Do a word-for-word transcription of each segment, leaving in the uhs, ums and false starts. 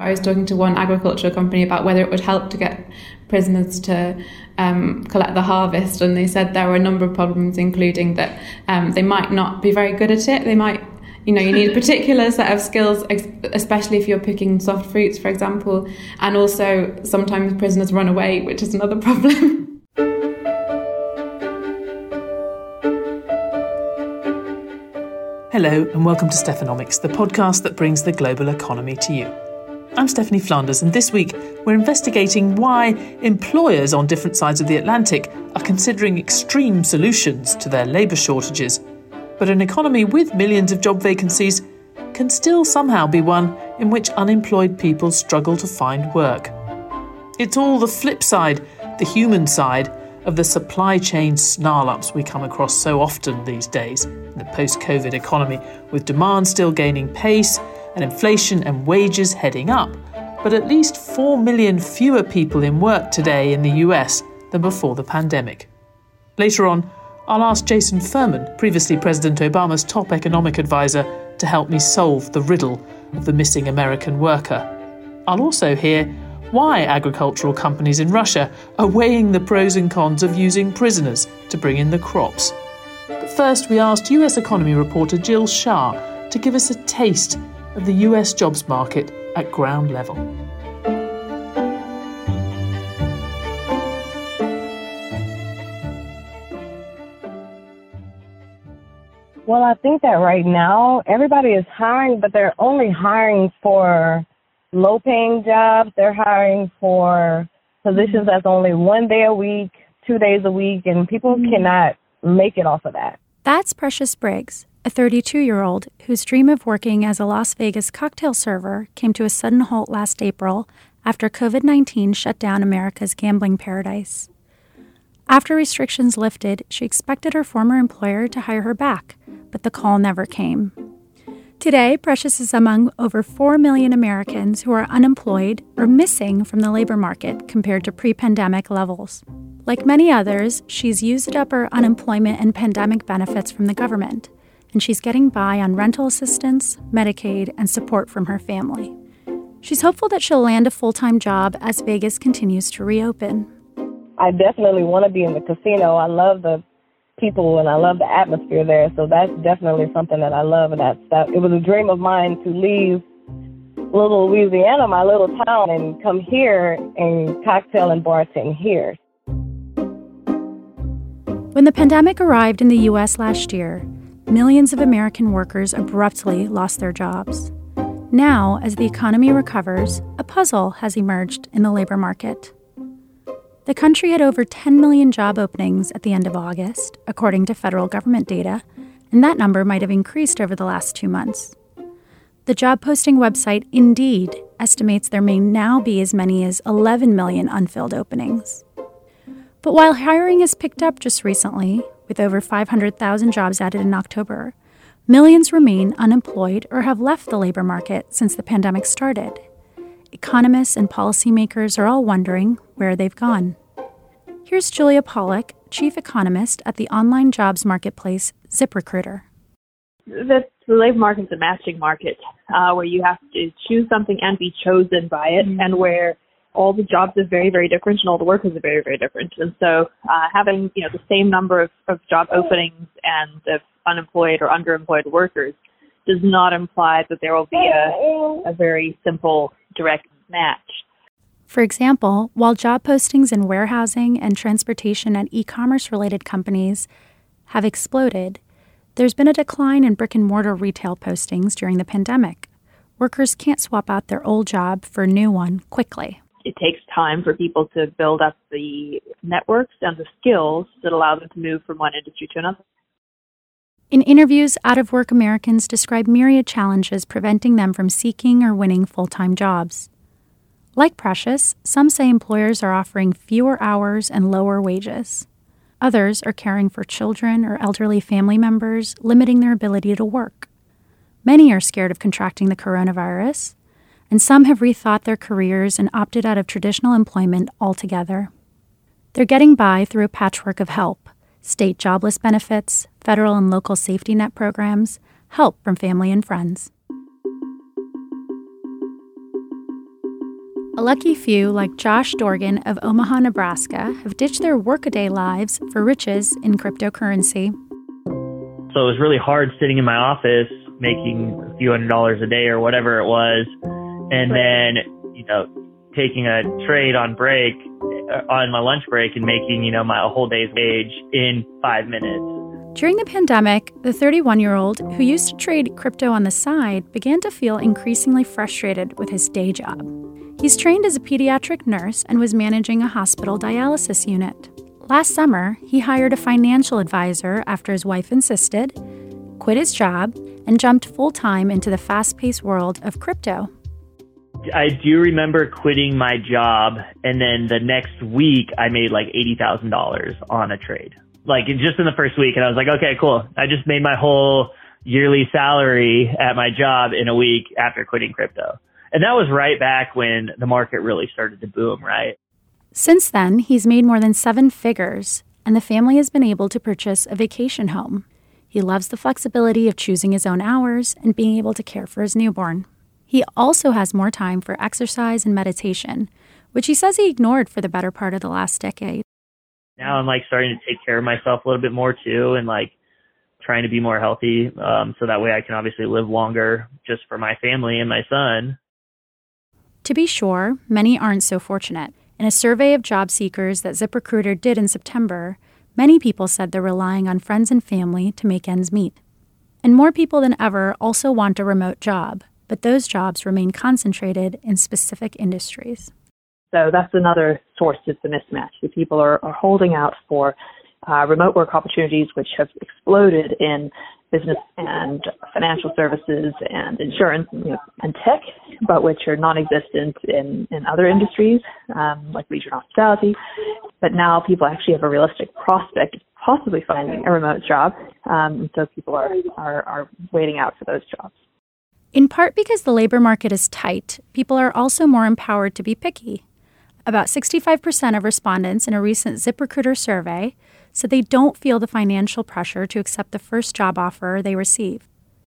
I was talking to one agricultural company about whether it would help to get prisoners to um, collect the harvest, and they said there were a number of problems, including that um, they might not be very good at it. They might, you know, you need a particular set of skills, especially if you're picking soft fruits, for example, and also sometimes prisoners run away, which is another problem. Hello and welcome to Stephanomics, the podcast that brings the global economy to you. I'm Stephanie Flanders, and this week we're investigating why employers on different sides of the Atlantic are considering extreme solutions to their labour shortages. But an economy with millions of job vacancies can still somehow be one in which unemployed people struggle to find work. It's all the flip side, the human side, of the supply chain snarl-ups we come across so often these days in the post-COVID economy, with demand still gaining pace and inflation and wages heading up, but at least four million fewer people in work today in the U S than before the pandemic. Later on, I'll ask Jason Furman, previously President Obama's top economic advisor, to help me solve the riddle of the missing American worker. I'll also hear why agricultural companies in Russia are weighing the pros and cons of using prisoners to bring in the crops. But first, we asked U S economy reporter Jill Shah to give us a taste of the U S jobs market at ground level. Well, I think that right now everybody is hiring, but they're only hiring for low-paying jobs. They're hiring for positions that's only one day a week, two days a week, and people mm-hmm. cannot make it off of that. That's Precious Briggs, a thirty-two-year-old whose dream of working as a Las Vegas cocktail server came to a sudden halt last April after covid nineteen shut down America's gambling paradise. After restrictions lifted, she expected her former employer to hire her back, but the call never came. Today, Precious is among over four million Americans who are unemployed or missing from the labor market compared to pre-pandemic levels. Like many others, she's used up her unemployment and pandemic benefits from the government, and she's getting by on rental assistance, Medicaid, and support from her family. She's hopeful that she'll land a full-time job as Vegas continues to reopen. I definitely want to be in the casino. I love the people and I love the atmosphere there, so that's definitely something that I love. And that's, that it was a dream of mine to leave little Louisiana, my little town, and come here and cocktail and bartend here. When the pandemic arrived in the U S last year, millions of American workers abruptly lost their jobs. Now, as the economy recovers, a puzzle has emerged in the labor market. The country had over ten million job openings at the end of August, according to federal government data, and that number might have increased over the last two months. The job posting website Indeed estimates there may now be as many as eleven million unfilled openings. But while hiring has picked up just recently, with over five hundred thousand jobs added in October, millions remain unemployed or have left the labor market since the pandemic started. Economists and policymakers are all wondering where they've gone. Here's Julia Pollack, chief economist at the online jobs marketplace ZipRecruiter. The, the labor market is a matching market uh, where you have to choose something and be chosen by it, mm-hmm. and where all the jobs are very, very different and all the workers are very, very different. And so uh, having you know the same number of, of job openings and of unemployed or underemployed workers does not imply that there will be a, a very simple direct match. For example, while job postings in warehousing and transportation and e-commerce related companies have exploded, there's been a decline in brick-and-mortar retail postings during the pandemic. Workers can't swap out their old job for a new one quickly. It takes time for people to build up the networks and the skills that allow them to move from one industry to another. In interviews, out-of-work Americans describe myriad challenges preventing them from seeking or winning full-time jobs. Like Precious, some say employers are offering fewer hours and lower wages. Others are caring for children or elderly family members, limiting their ability to work. Many are scared of contracting the coronavirus, and some have rethought their careers and opted out of traditional employment altogether. They're getting by through a patchwork of help: state jobless benefits, federal and local safety net programs, help from family and friends. A lucky few, like Josh Dorgan of Omaha, Nebraska, have ditched their workaday lives for riches in cryptocurrency. So it was really hard sitting in my office making a few hundred dollars a day or whatever it was, and then, you know, taking a trade on break, on my lunch break, and making, you know, my whole day's wage in five minutes. During the pandemic, the thirty-one-year-old who used to trade crypto on the side began to feel increasingly frustrated with his day job. He's trained as a pediatric nurse and was managing a hospital dialysis unit. Last summer, he hired a financial advisor after his wife insisted, quit his job, and jumped full-time into the fast-paced world of crypto. I do remember quitting my job, and then the next week I made like eighty thousand dollars on a trade. Like just in the first week, and I was like, okay, cool. I just made my whole yearly salary at my job in a week after quitting crypto. And that was right back when the market really started to boom, right? Since then, he's made more than seven figures, and the family has been able to purchase a vacation home. He loves the flexibility of choosing his own hours and being able to care for his newborn. He also has more time for exercise and meditation, which he says he ignored for the better part of the last decade. Now I'm like starting to take care of myself a little bit more too, and like trying to be more healthy, um, so that way I can obviously live longer just for my family and my son. To be sure, many aren't so fortunate. In a survey of job seekers that ZipRecruiter did in September, many people said they're relying on friends and family to make ends meet. And more people than ever also want a remote job, but those jobs remain concentrated in specific industries. So that's another source of the mismatch. The people are, are holding out for uh, remote work opportunities, which have exploded in business and financial services and insurance, you know, and tech, but which are non-existent in, in other industries, um, like leisure and hospitality. But now people actually have a realistic prospect of possibly finding a remote job, um, and so people are, are, are waiting out for those jobs. In part because the labor market is tight, people are also more empowered to be picky. About sixty-five percent of respondents in a recent ZipRecruiter survey said they don't feel the financial pressure to accept the first job offer they receive.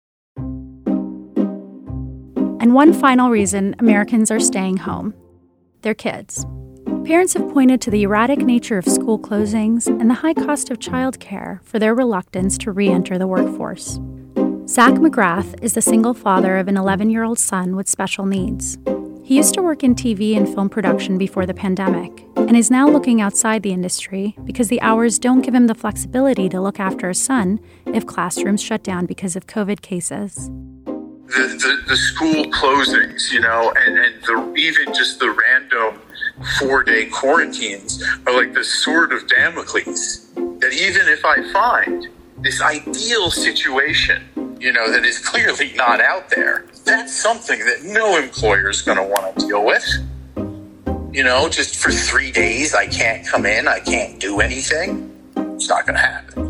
And one final reason Americans are staying home: their kids. Parents have pointed to the erratic nature of school closings and the high cost of childcare for their reluctance to re-enter the workforce. Zach McGrath is the single father of an eleven-year-old son with special needs. He used to work in T V and film production before the pandemic and is now looking outside the industry because the hours don't give him the flexibility to look after his son if classrooms shut down because of COVID cases. The, the, the school closings, you know, and, and the, even just the random four-day quarantines are like the sword of Damocles. That even if I find this ideal situation, you know, that is clearly not out there, that's something that no employer is going to want to deal with. You know, just for three days, I can't come in, I can't do anything. It's not going to happen.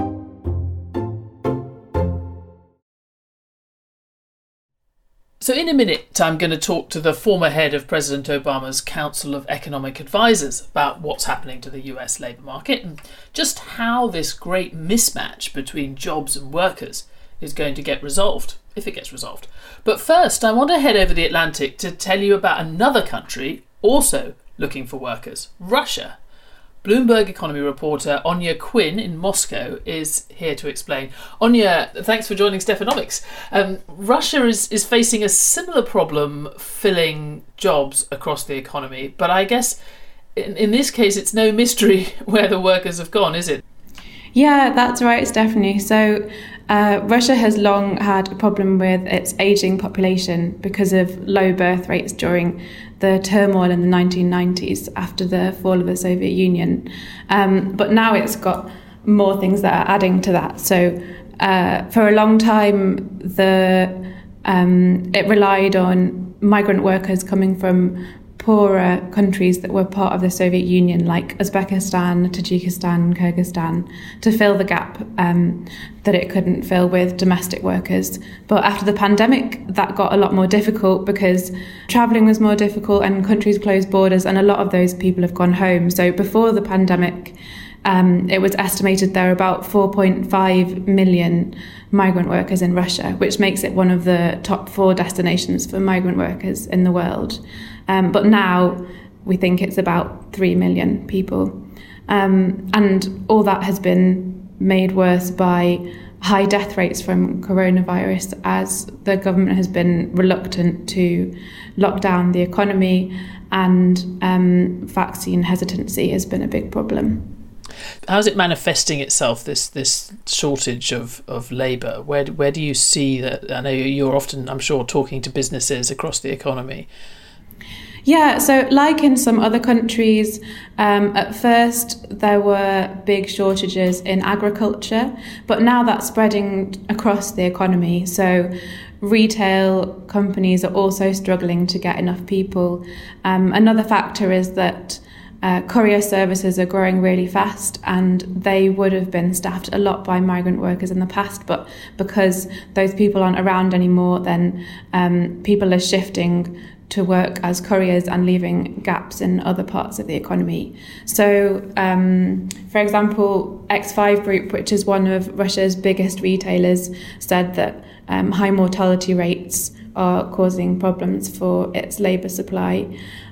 So in a minute, I'm going to talk to the former head of President Obama's Council of Economic Advisors about what's happening to the U S labour market and just how this great mismatch between jobs and workers is going to get resolved, if it gets resolved. But first, I want to head over the Atlantic to tell you about another country also looking for workers: Russia. Bloomberg economy reporter Anya Quinn in Moscow is here to explain. Anya, thanks for joining Stephanomics. Um, Russia is, is facing a similar problem filling jobs across the economy, but I guess in, in this case it's no mystery where the workers have gone, is it? Yeah, that's right, Stephanie. So uh, Russia has long had a problem with its ageing population because of low birth rates during the turmoil in the nineteen nineties after the fall of the Soviet Union. Um, but now it's got more things that are adding to that. So uh, for a long time, the um, it relied on migrant workers coming from poorer countries that were part of the Soviet Union, like Uzbekistan, Tajikistan, Kyrgyzstan, to fill the gap um, that it couldn't fill with domestic workers. But after the pandemic, that got a lot more difficult because travelling was more difficult and countries closed borders, and a lot of those people have gone home. So before the pandemic, um, it was estimated there are about four point five million migrant workers in Russia, which makes it one of the top four destinations for migrant workers in the world. Um, but now we think it's about three million people. Um, and all that has been made worse by high death rates from coronavirus, as the government has been reluctant to lock down the economy, and um, vaccine hesitancy has been a big problem. How's it manifesting itself, this this shortage of, of labour? Where where do you see that? I know you're often, I'm sure, talking to businesses across the economy. Yeah, so like in some other countries, um, at first there were big shortages in agriculture, but now that's spreading across the economy. So retail companies are also struggling to get enough people. Um, another factor is that uh, courier services are growing really fast, and they would have been staffed a lot by migrant workers in the past, but because those people aren't around anymore, then um, people are shifting to work as couriers and leaving gaps in other parts of the economy. So, um, for example, X five Group, which is one of Russia's biggest retailers, said that um, high mortality rates are causing problems for its labour supply.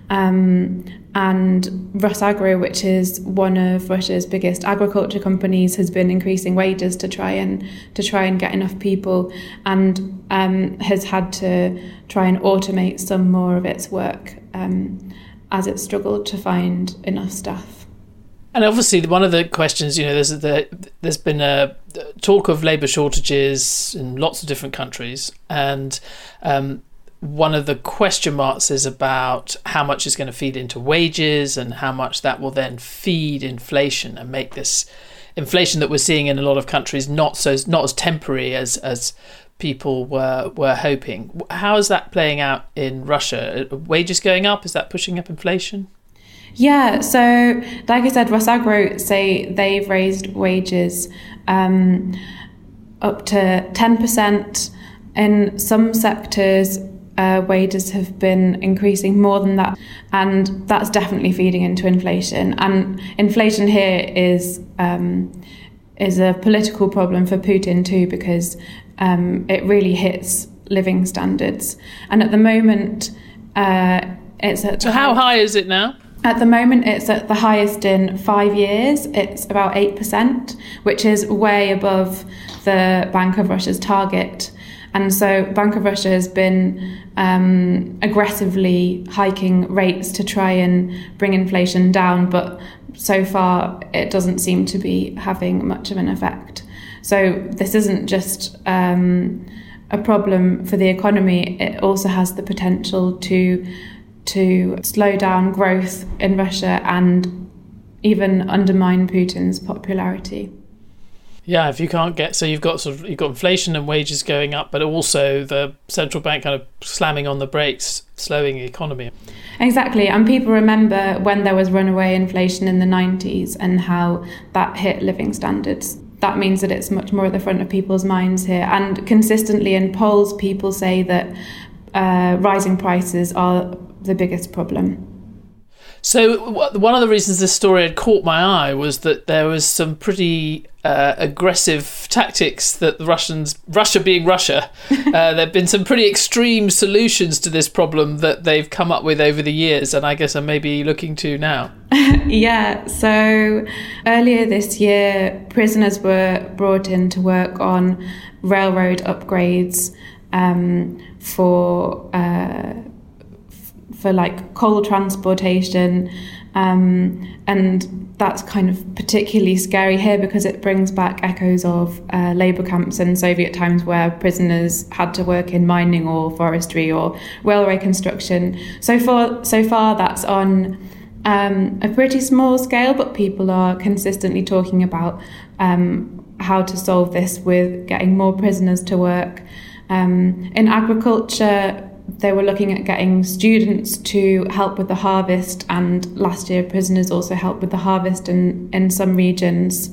Um, and Rusagro, which is one of Russia's biggest agriculture companies, has been increasing wages to try and to try and get enough people, and um, has had to try and automate some more of its work um, as it struggled to find enough staff. And obviously, one of the questions, you know, there's the, there's been a talk of labour shortages in lots of different countries, and um, one of the question marks is about how much is going to feed into wages and how much that will then feed inflation and make this inflation that we're seeing in a lot of countries not so not as temporary as as people were were hoping. How is that playing out in Russia? Are wages going up? Is that pushing up inflation? Yeah, so like I said, Rusagro say they've raised wages um, up to ten percent. In some sectors, Uh, wages have been increasing more than that, and that's definitely feeding into inflation. And inflation here is um, is a political problem for Putin too, because um, it really hits living standards. And at the moment, uh, it's at so how high is it now? At the moment, it's at the highest in five years. It's about eight percent, which is way above the Bank of Russia's target. And so Bank of Russia has been um, aggressively hiking rates to try and bring inflation down, but so far it doesn't seem to be having much of an effect. So this isn't just um, a problem for the economy, it also has the potential to to slow down growth in Russia and even undermine Putin's popularity. Yeah, if you can't get, so you've got sort of you've got inflation and wages going up, but also the central bank kind of slamming on the brakes, slowing the economy. Exactly, and people remember when there was runaway inflation in the nineties and how that hit living standards. That means that it's much more at the front of people's minds here, and consistently in polls, people say that uh, rising prices are the biggest problem. So one of the reasons this story had caught my eye was that there was some pretty uh, aggressive tactics that the Russians, Russia being Russia, uh, there have been some pretty extreme solutions to this problem that they've come up with over the years, and I guess I'm maybe looking to now. Yeah, so earlier this year, prisoners were brought in to work on railroad upgrades um, for... Uh, for like coal transportation, um, and that's kind of particularly scary here because it brings back echoes of uh, labour camps in Soviet times where prisoners had to work in mining or forestry or railway construction. So far, so far that's on um, a pretty small scale, but people are consistently talking about um, how to solve this with getting more prisoners to work. Um, in agriculture, they were looking at getting students to help with the harvest, and last year prisoners also helped with the harvest in, in some regions.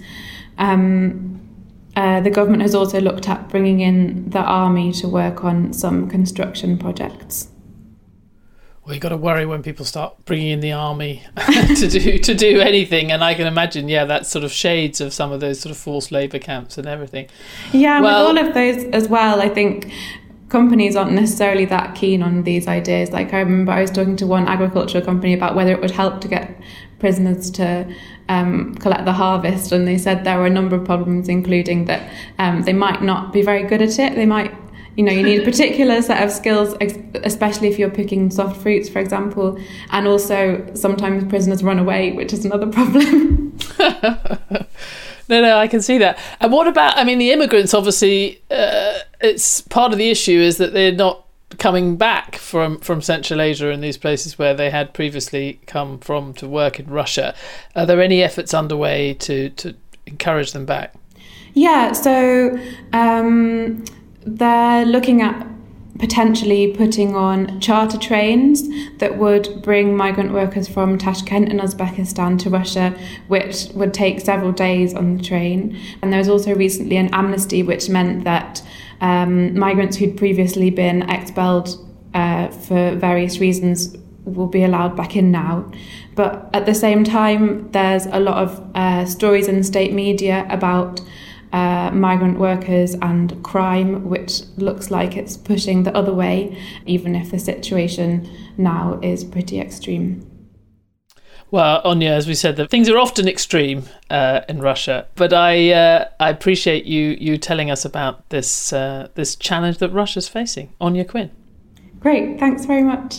Um, uh, the government has also looked at bringing in the army to work on some construction projects. Well, you've got to worry when people start bringing in the army to do to do anything, and I can imagine, yeah, that's sort of shades of some of those sort of forced labour camps and everything. Yeah, well, with all of those as well, I think companies aren't necessarily that keen on these ideas. Like I remember I was talking to one agricultural company about whether it would help to get prisoners to um, collect the harvest, and they said there were a number of problems, including that um, they might not be very good at it. They might, you know, you need a particular set of skills, especially if you're picking soft fruits, for example, and also sometimes prisoners run away, which is another problem. No, no, I can see that. And what about, I mean, the immigrants, obviously, uh, it's part of the issue is that they're not coming back from, from Central Asia and these places where they had previously come from to work in Russia. Are there any efforts underway to, to encourage them back? Yeah, so um, they're looking at potentially putting on charter trains that would bring migrant workers from Tashkent in Uzbekistan to Russia, which would take several days on the train. And there was also recently an amnesty which meant that um, migrants who'd previously been expelled uh, for various reasons will be allowed back in now. But at the same time, there's a lot of uh, stories in the state media about Uh, migrant workers and crime, which looks like it's pushing the other way, even if the situation now is pretty extreme. Well, Anya, as we said, that things are often extreme uh, in Russia, but I uh, I appreciate you you telling us about this uh, this challenge that Russia's facing. Anya Quinn. Great, thanks very much.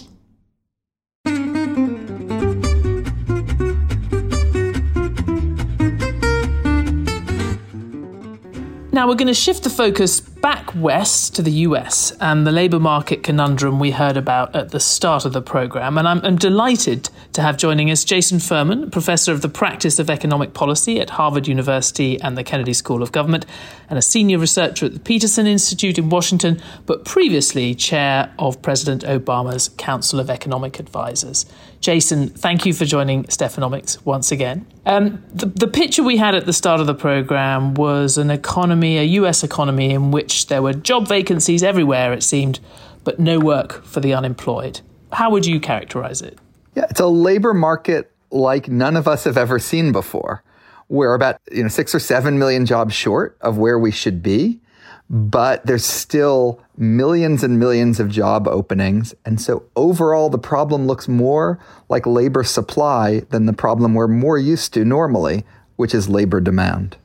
Now we're going to shift the focus back west to the U S and the labour market conundrum we heard about at the start of the programme. And I'm, I'm delighted to have joining us Jason Furman, Professor of the Practice of Economic Policy at Harvard University and the Kennedy School of Government, and a senior researcher at the Peterson Institute in Washington, but previously chair of President Obama's Council of Economic Advisors. Jason, thank you for joining Stephanomics once again. Um, the, the picture we had at the start of the programme was an economy, a U S economy in which there were job vacancies everywhere, it seemed, but no work for the unemployed. How would you characterise it? Yeah, it's a labour market like none of us have ever seen before. We're about you know six or seven million jobs short of where we should be, but there's still millions and millions of job openings. And so overall, the problem looks more like labor supply than the problem we're more used to normally, which is labor demand.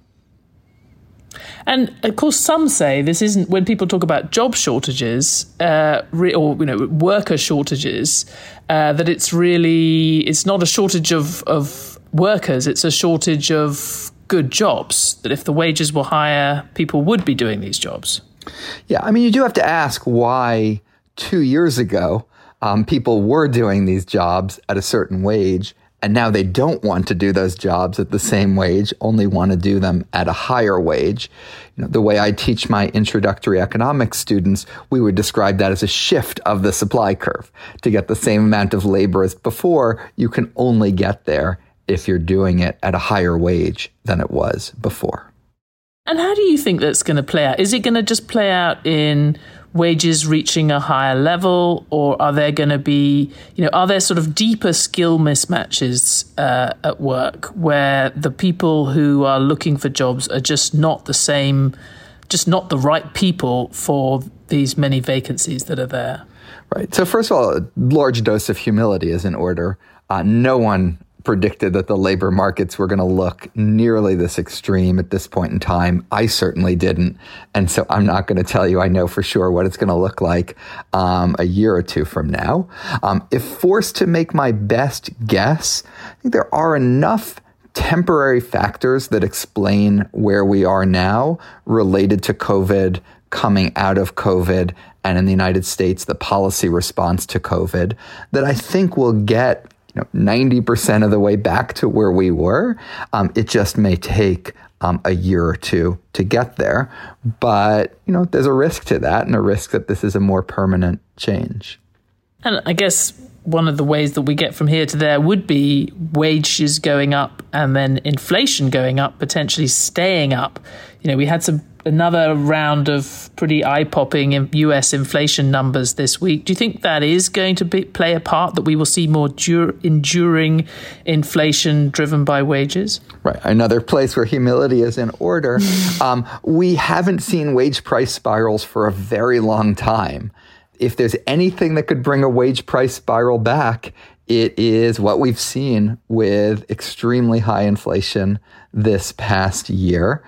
And of course, some say this isn't, when people talk about job shortages uh, re, or you know worker shortages, uh, that it's really it's not a shortage of, of workers; it's a shortage of good jobs. That if the wages were higher, people would be doing these jobs. Yeah, I mean, you do have to ask why two years ago um, people were doing these jobs at a certain wage, and now they don't want to do those jobs at the same wage, only want to do them at a higher wage. You know, the way I teach my introductory economics students, we would describe that as a shift of the supply curve. To get the same amount of labor as before, you can only get there if you're doing it at a higher wage than it was before. And how do you think that's going to play out? Is it going to just play out in wages reaching a higher level, or are there going to be, you know, are there sort of deeper skill mismatches uh, at work where the people who are looking for jobs are just not the same, just not the right people for these many vacancies that are there? Right. So first of all, a large dose of humility is in order. Uh, no one predicted that the labor markets were going to look nearly this extreme at this point in time. I certainly didn't. And so I'm not going to tell you I know for sure what it's going to look like um, a year or two from now. Um, if forced to make my best guess, I think there are enough temporary factors that explain where we are now related to COVID, coming out of COVID, and in the United States, the policy response to COVID, that I think will get You know, ninety percent of the way back to where we were. Um, it just may take um, a year or two to get there. But, you know, there's a risk to that, and a risk that this is a more permanent change. And I guess one of the ways that we get from here to there would be wages going up and then inflation going up, potentially staying up. You know, we had some another round of pretty eye-popping U S inflation numbers this week. Do you think that is going to be, play a part, that we will see more dur- enduring inflation driven by wages? Right. Another place where humility is in order. um, we haven't seen wage price spirals for a very long time. If there's anything that could bring a wage price spiral back, it is what we've seen with extremely high inflation this past year,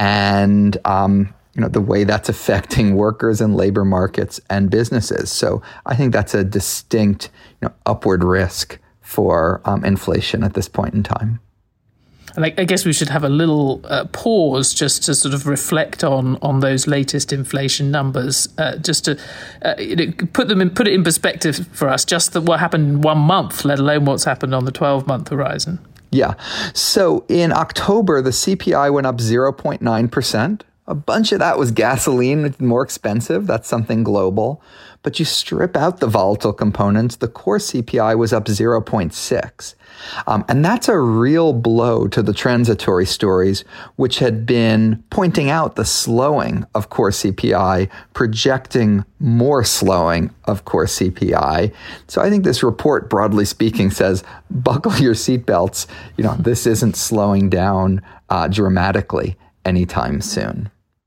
and um, you know the way that's affecting workers and labor markets and businesses. So I think that's a distinct, you know, upward risk for um, inflation at this point in time. And I, I guess we should have a little uh, pause just to sort of reflect on on those latest inflation numbers, uh, just to uh, you know, put them in, put it in perspective for us. Just the, what happened in one month, let alone what's happened on the twelve-month horizon. Yeah. So in October, the C P I went up zero point nine percent. A bunch of that was gasoline, it's more expensive. That's something global. But you strip out the volatile components, the core C P I was up zero point six. Um, and that's a real blow to the transitory stories, which had been pointing out the slowing of core C P I, projecting more slowing of core C P I. So I think this report, broadly speaking, says, buckle your seatbelts. You know, this isn't slowing down uh, dramatically anytime soon.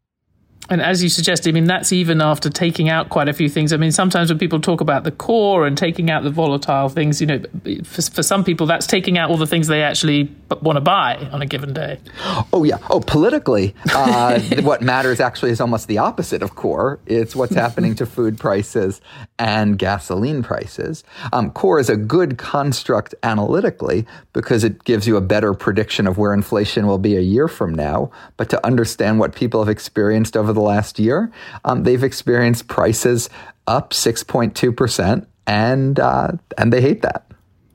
And as you suggested, I mean, that's even after taking out quite a few things. I mean, sometimes when people talk about the core and taking out the volatile things, you know, for, for some people, that's taking out all the things they actually want to buy on a given day. Oh, yeah. Oh, politically, uh, what matters actually is almost the opposite of core. It's what's happening to food prices and gasoline prices. Um, core is a good construct analytically because it gives you a better prediction of where inflation will be a year from now. But to understand what people have experienced over the last year, um, they've experienced prices up six point two percent, and uh, and they hate that.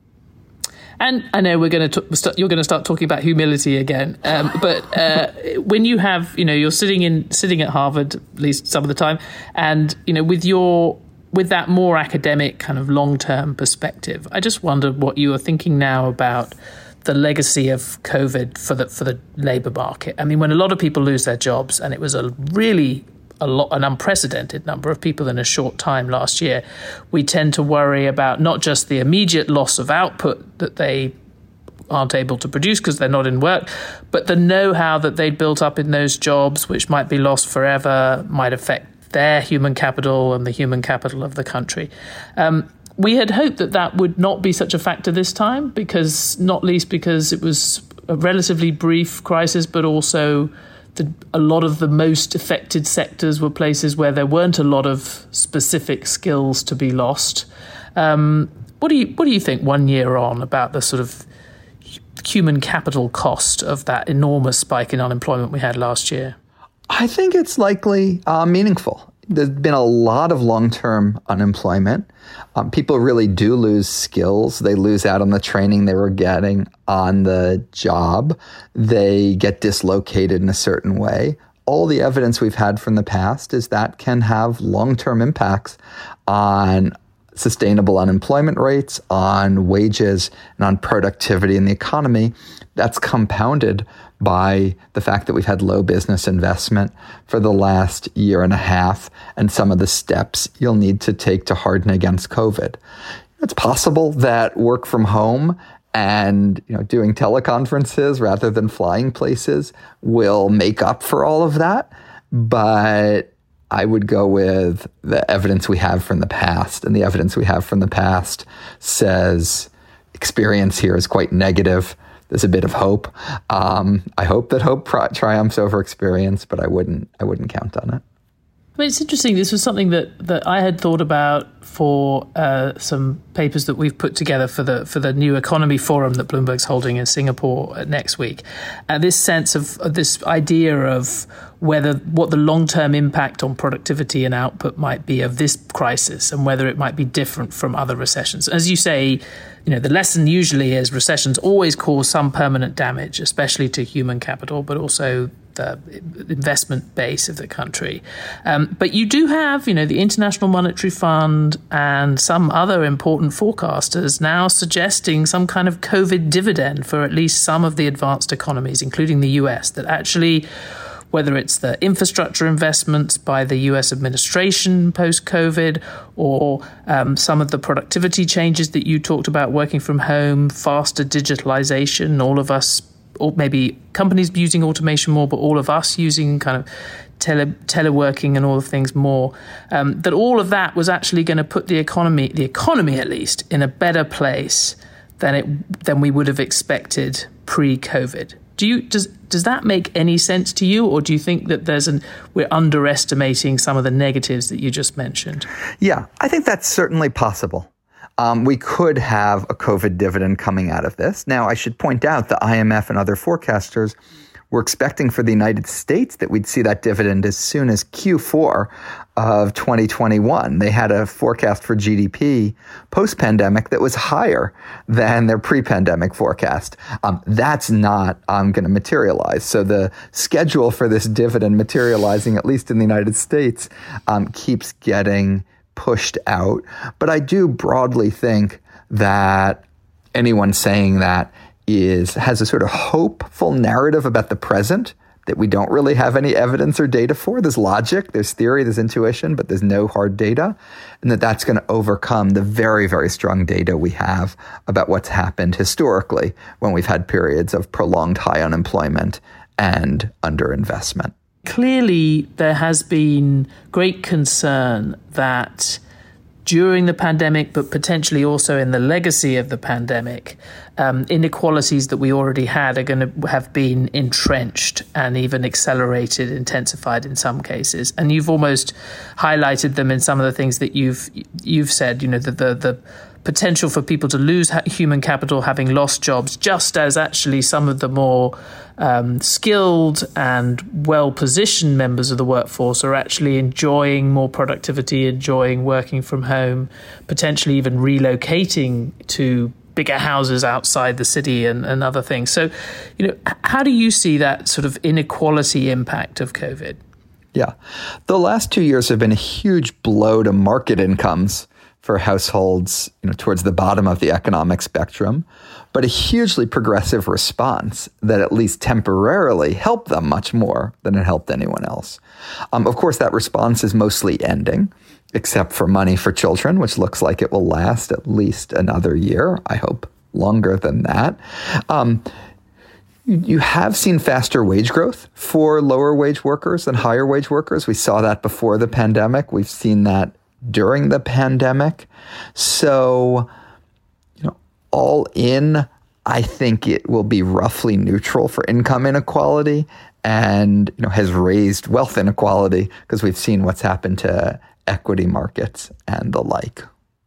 And I know we're going to st- you're going to start talking about humility again, um, but uh, when you have, you know, you're sitting in sitting at Harvard at least some of the time, and you know, with your with that more academic kind of long term perspective, I just wondered what you are thinking now about the legacy of COVID for the for the labour market. I mean, when a lot of people lose their jobs, and it was a really a lot an unprecedented number of people in a short time last year, we tend to worry about not just the immediate loss of output that they aren't able to produce because they're not in work, but the know-how that they built up in those jobs, which might be lost forever, might affect their human capital and the human capital of the country. Um, We had hoped that that would not be such a factor this time, because not least because it was a relatively brief crisis, but also the, a lot of the most affected sectors were places where there weren't a lot of specific skills to be lost. Um, what do you what do you think one year on about the sort of human capital cost of that enormous spike in unemployment we had last year? I think it's likely uh, meaningful. There's been a lot of long-term unemployment. Um, people really do lose skills. They lose out on the training they were getting on the job. They get dislocated in a certain way. All the evidence we've had from the past is that can have long-term impacts on sustainable unemployment rates, on wages, and on productivity in the economy. That's compounded by the fact that we've had low business investment for the last year and a half, and some of the steps you'll need to take to harden against COVID. It's possible that work from home and, you know, doing teleconferences rather than flying places will make up for all of that, but I would go with the evidence we have from the past, and the evidence we have from the past says experience here is quite negative. There's a bit of hope. Um, I hope that hope pri- triumphs over experience, but I wouldn't. I wouldn't count on it. I mean, it's interesting. This was something that, that I had thought about for uh, some papers that we've put together for the for the New Economy Forum that Bloomberg's holding in Singapore next week. Uh, this sense of, of this idea of whether what the long-term impact on productivity and output might be of this crisis, and whether it might be different from other recessions. As you say, you know, the lesson usually is recessions always cause some permanent damage, especially to human capital, but also the investment base of the country. Um, but you do have, you know, the International Monetary Fund and some other important forecasters now suggesting some kind of COVID dividend for at least some of the advanced economies, including the U S, that actually, whether it's the infrastructure investments by the U S administration post-COVID or um, some of the productivity changes that you talked about, working from home, faster digitalization, all of us, or maybe companies using automation more, but all of us using kind of tele teleworking and all the things more, um, that all of that was actually going to put the economy, the economy at least, in a better place than it than we would have expected pre-COVID. Do you does does that make any sense to you, or do you think that there's an we're underestimating some of the negatives that you just mentioned? Yeah, I think that's certainly possible. Um, we could have a COVID dividend coming out of this. Now, I should point out the I M F and other forecasters were expecting for the United States that we'd see that dividend as soon as Q four of twenty twenty-one. They had a forecast for G D P post-pandemic that was higher than their pre-pandemic forecast. Um, that's not um, going to materialize. So the schedule for this dividend materializing, at least in the United States, um, keeps getting pushed out. But I do broadly think that anyone saying that is has a sort of hopeful narrative about the present that we don't really have any evidence or data for. There's logic, there's theory, there's intuition, but there's no hard data, and that that's going to overcome the very, very strong data we have about what's happened historically when we've had periods of prolonged high unemployment and underinvestment. Clearly, there has been great concern that during the pandemic, but potentially also in the legacy of the pandemic, um, inequalities that we already had are going to have been entrenched and even accelerated, intensified in some cases. And you've almost highlighted them in some of the things that you've you've said. You know, the the, the potential for people to lose human capital having lost jobs, just as actually some of the more um, skilled and well-positioned members of the workforce are actually enjoying more productivity, enjoying working from home, potentially even relocating to bigger houses outside the city and, and other things. So, you know, how do you see that sort of inequality impact of COVID? Yeah, the last two years have been a huge blow to market incomes for households, you know, towards the bottom of the economic spectrum, but a hugely progressive response that at least temporarily helped them much more than it helped anyone else. Um, of course, that response is mostly ending, except for money for children, which looks like it will last at least another year. I hope longer than that. Um, You have seen faster wage growth for lower wage workers than higher wage workers. We saw that before the pandemic. We've seen that during the pandemic. So, you know, all in, I think it will be roughly neutral for income inequality and, you know, has raised wealth inequality because we've seen what's happened to equity markets and the like.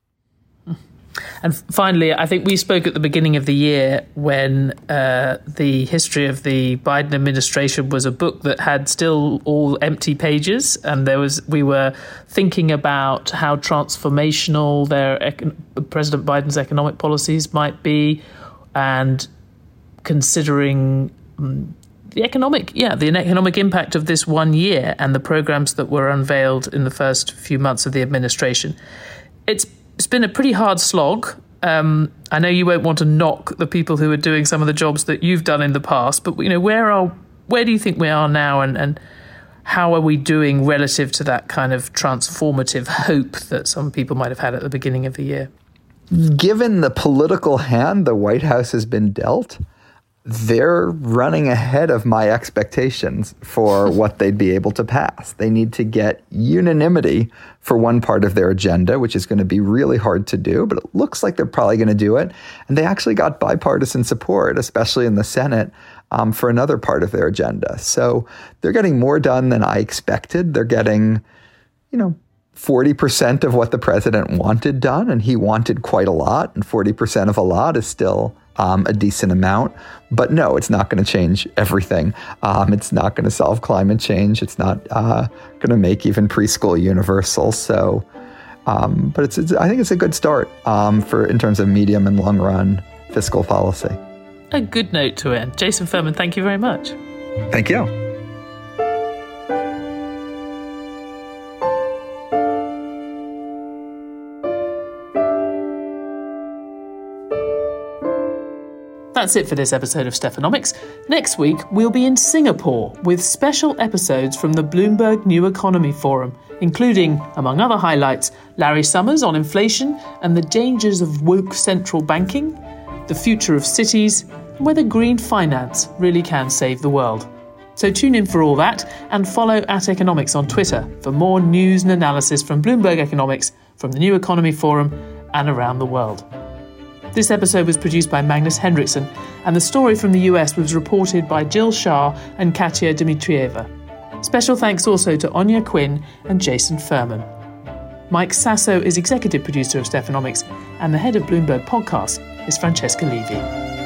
And finally, I think we spoke at the beginning of the year when uh, the history of the Biden administration was a book that had still all empty pages, and there was we were thinking about how transformational their President Biden's economic policies might be, and considering um, the economic, yeah, the economic impact of this one year and the programs that were unveiled in the first few months of the administration. It's It's been a pretty hard slog. Um, I know you won't want to knock the people who are doing some of the jobs that you've done in the past, but you know, where are where do you think we are now, and, and how are we doing relative to that kind of transformative hope that some people might have had at the beginning of the year? Given the political hand the White House has been dealt, they're running ahead of my expectations for what they'd be able to pass. They need to get unanimity for one part of their agenda, which is going to be really hard to do, but it looks like they're probably going to do it. And they actually got bipartisan support, especially in the Senate, um, for another part of their agenda. So they're getting more done than I expected. They're getting, you know, forty percent of what the president wanted done, and he wanted quite a lot, and forty percent of a lot is still Um, a decent amount. But no, it's not going to change everything. Um, it's not going to solve climate change. It's not uh, going to make even preschool universal. So, um, but it's, it's, I think it's a good start um, for in terms of medium and long run fiscal policy. A good note to end. Jason Furman, thank you very much. Thank you. That's it for this episode of Stephanomics. Next week, we'll be in Singapore with special episodes from the Bloomberg New Economy Forum, including, among other highlights, Larry Summers on inflation and the dangers of woke central banking, the future of cities, and whether green finance really can save the world. So tune in for all that and follow at Economics on Twitter for more news and analysis from Bloomberg Economics, from the New Economy Forum and around the world. This episode was produced by Magnus Henriksson, and the story from the U S was reported by Jill Shah and Katya Dmitrieva. Special thanks also to Anya Quinn and Jason Furman. Mike Sasso is executive producer of Stephanomics, and the head of Bloomberg Podcast is Francesca Levy.